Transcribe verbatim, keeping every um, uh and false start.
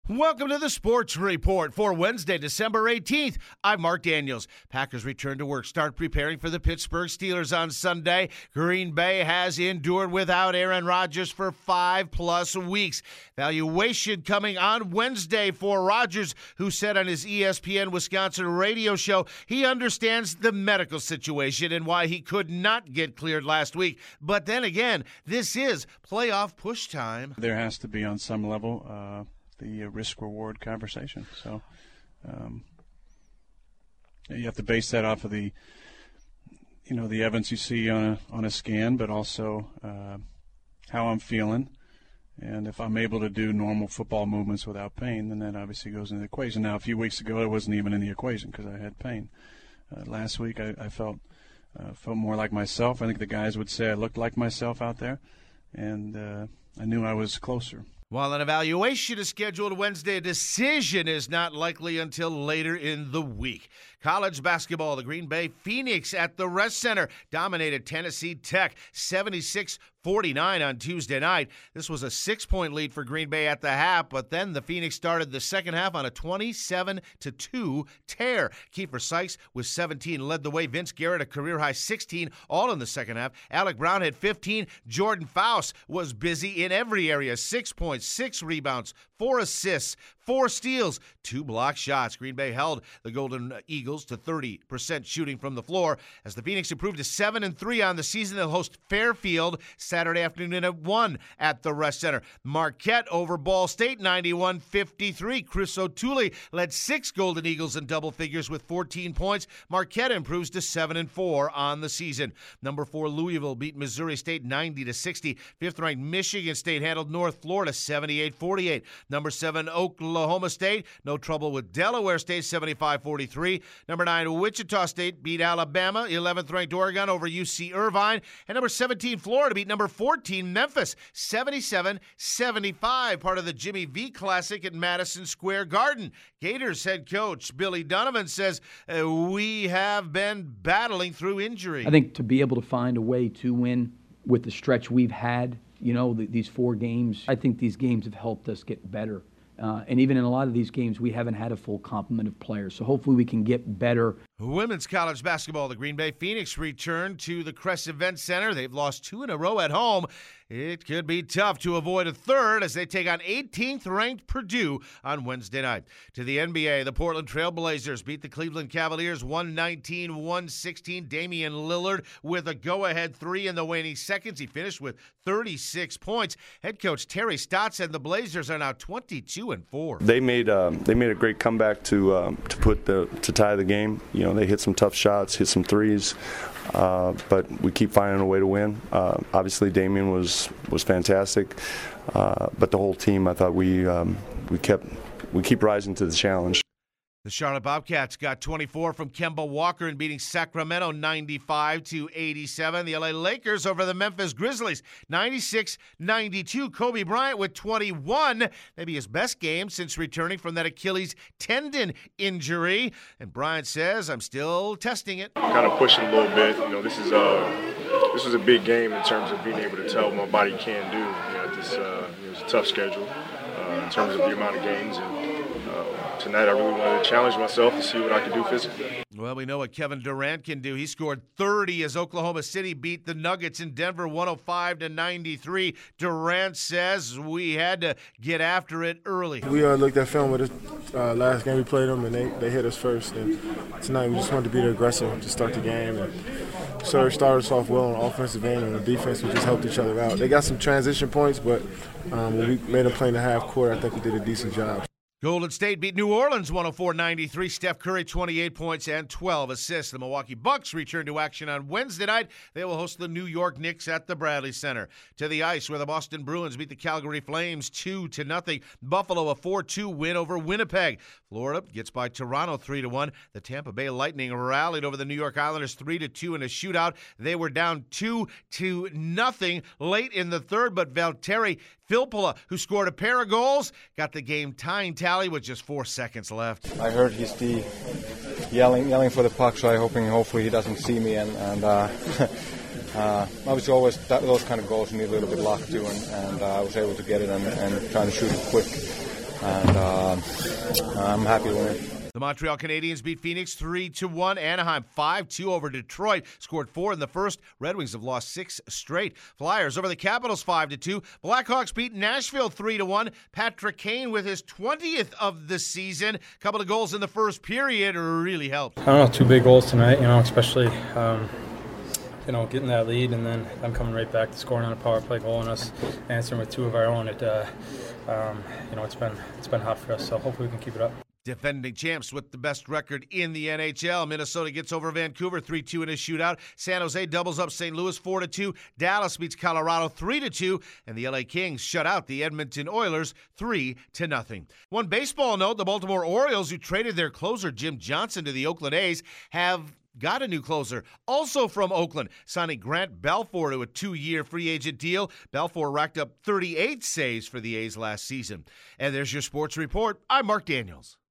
Welcome to the Sports Report for Wednesday, December eighteenth. I'm Mark Daniels. Packers return to work, start preparing for the Pittsburgh Steelers on Sunday. Green Bay has endured without Aaron Rodgers for five-plus weeks. Valuation coming on Wednesday for Rodgers, who said on his E S P N Wisconsin radio show he understands the medical situation and why he could not get cleared last week. But then again, this is playoff push time. There has to be, on some level, uh, the risk-reward conversation. So um, you have to base that off of the, you know, the evidence you see on a, on a scan, but also uh, how I'm feeling. And if I'm able to do normal football movements without pain, then that obviously goes into the equation. Now, a few weeks ago, it wasn't even in the equation because I had pain. Uh, last week, I, I felt uh, felt more like myself. I think the guys would say I looked like myself out there, and uh, I knew I was closer. While an evaluation is scheduled Wednesday, a decision is not likely until later in the week. College basketball, the Green Bay Phoenix at the Rest Center dominated Tennessee Tech seventy-six forty-nine on Tuesday night. This was a six-point lead for Green Bay at the half, but then the Phoenix started the second half on a twenty-seven to two tear. Kiefer Sykes with seventeen led the way. Vince Garrett a career-high sixteen, all in the second half. Alec Brown had fifteen. Jordan Faust was busy in every area. Six points, six rebounds, four assists, four steals, two block shots. Green Bay held the Golden Eagles to thirty percent shooting from the floor as the Phoenix improved to seven and three on the season. They'll host Fairfield Saturday afternoon at one at the Rest Center. Marquette over Ball State ninety-one fifty-three. Chris O'Toole led six Golden Eagles in double figures with fourteen points. Marquette improves to seven and four on the season. Number four Louisville beat Missouri State ninety to sixty. Fifth-ranked Michigan State handled North Florida seventy-eight forty-eight. Number seven Oklahoma State, no trouble with Delaware State seventy-five forty-three. Number nine Wichita State beat Alabama. eleventh-ranked Oregon over U C Irvine. And number seventeen Florida beat number fourteen Memphis seventy-seven seventy-five. Part of the Jimmy V Classic at Madison Square Garden. Gators head coach Billy Donovan says uh, we have been battling through injury. I think to be able to find a way to win with the stretch we've had, you know, the, these four games, I think these games have helped us get better. Uh, and even in a lot of these games, we haven't had a full complement of players. So hopefully we can get better. Women's college basketball, the Green Bay Phoenix return to the Crest Event Center. They've lost two in a row at home. It could be tough to avoid a third as they take on eighteenth-ranked Purdue on Wednesday night. To the N B A, the Portland Trail Blazers beat the Cleveland Cavaliers one nineteen one sixteen. Damian Lillard with a go-ahead three in the waning seconds. He finished with thirty-six points. Head coach Terry Stotts and the Blazers are now twenty-two and four. They made um, they made a great comeback to um, to put the to tie the game. You know, they hit some tough shots, hit some threes. Uh, but we keep finding a way to win. Uh, obviously, Damian was was fantastic, uh, but the whole team, I thought we um, we kept we keep rising to the challenge. The Charlotte Bobcats got twenty-four from Kemba Walker in beating Sacramento ninety-five to eighty-seven. The L A Lakers over the Memphis Grizzlies ninety-six ninety-two. Kobe Bryant with twenty-one, maybe his best game since returning from that Achilles tendon injury. And Bryant says, "I'm still testing it." Kind of pushing a little bit. You know, this is uh, this was a big game in terms of being able to tell what my body can do. You know, this uh, it was a tough schedule uh, in terms of the amount of games and. Uh, tonight I really wanted to challenge myself to see what I could do physically. Well, we know what Kevin Durant can do. He scored thirty as Oklahoma City beat the Nuggets in Denver one oh five to ninety-three. Durant says we had to get after it early. We uh, looked at film with this uh, last game we played them, and they, they hit us first. And tonight we just wanted to be the aggressor to start the game. And so started us off well on the offensive end, and the defense we just helped each other out. They got some transition points, but um, when we made them play in the half court, I think we did a decent job. Golden State beat New Orleans one oh four ninety-three. Steph Curry, twenty-eight points and twelve assists. The Milwaukee Bucks return to action on Wednesday night. They will host the New York Knicks at the Bradley Center. To the ice, where the Boston Bruins beat the Calgary Flames two to nothing. Buffalo a four two win over Winnipeg. Florida gets by Toronto three to one. The Tampa Bay Lightning rallied over the New York Islanders three to two in a shootout. They were down two to nothing late in the third, but Valtteri Filppula, who scored a pair of goals, got the game tying tally with just four seconds left. I heard his D yelling yelling for the puck, so I'm hoping hopefully he doesn't see me. And, and uh, uh, obviously always that, those kind of goals you need a little bit of luck too, and, and uh, I was able to get it and, and trying to shoot it quick. And uh, um, I'm happy to win. The Montreal Canadiens beat Phoenix three to one. Anaheim five two over Detroit. Scored four in the first. Red Wings have lost six straight. Flyers over the Capitals five to two. Blackhawks beat Nashville three to one. Patrick Kane with his twentieth of the season. Couple of goals in the first period really helped. I don't know, two big goals tonight, you know, especially um, you know, getting that lead and then them coming right back to scoring on a power play goal and us answering with two of our own. It uh, um, you know, it's been it's been hot for us, so hopefully we can keep it up. Defending champs with the best record in the N H L. Minnesota gets over Vancouver three two in a shootout. San Jose doubles up Saint Louis four to two. Dallas beats Colorado three to two. And the L A Kings shut out the Edmonton Oilers three to nothing. One baseball note, the Baltimore Orioles, who traded their closer Jim Johnson to the Oakland A's, have got a new closer, also from Oakland, signing Grant Balfour to a two-year free agent deal. Balfour racked up thirty-eight saves for the A's last season. And there's your sports report. I'm Mark Daniels.